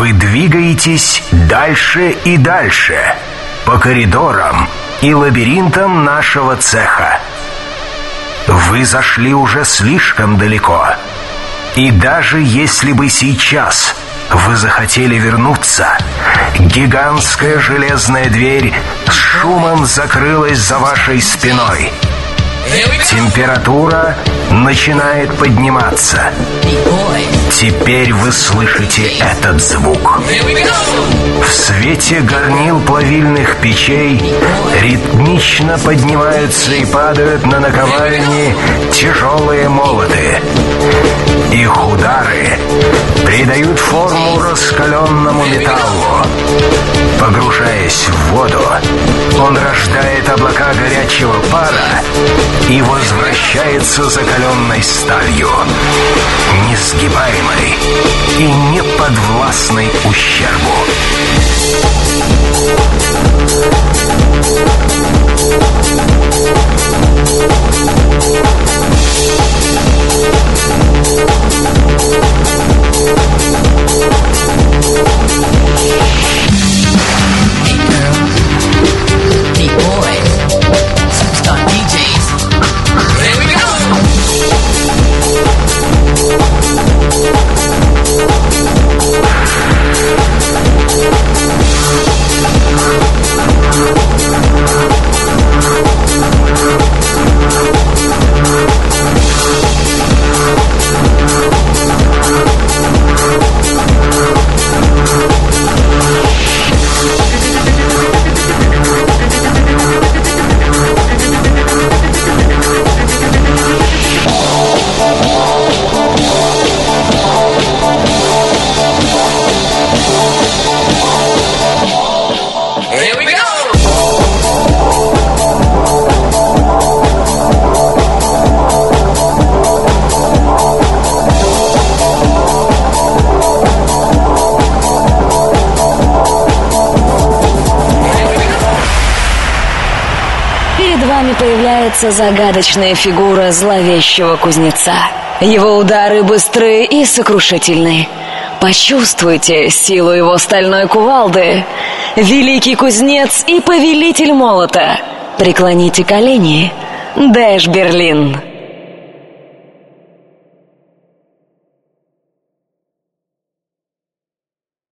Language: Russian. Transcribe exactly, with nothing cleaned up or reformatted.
Вы двигаетесь дальше и дальше по коридорам и лабиринтам нашего цеха. Вы зашли уже слишком далеко. И даже если бы сейчас вы захотели вернуться, гигантская железная дверь с шумом закрылась за вашей спиной. Температура начинает подниматься. Теперь вы слышите этот звук. В свете горнил плавильных печей ритмично поднимаются и падают на наковальни тяжелые молоты. Их удары придают форму раскаленному металлу. Погружаясь в воду, он рождает облака горячего пара и возвращается закаленной сталью, несгибаемой и неподвластной ущербу. Появляется загадочная фигура зловещего кузнеца. Его удары быстрые и сокрушительные. Почувствуйте силу его стальной кувалды. Великий кузнец и повелитель молота. Преклоните колени. Дэш Берлин.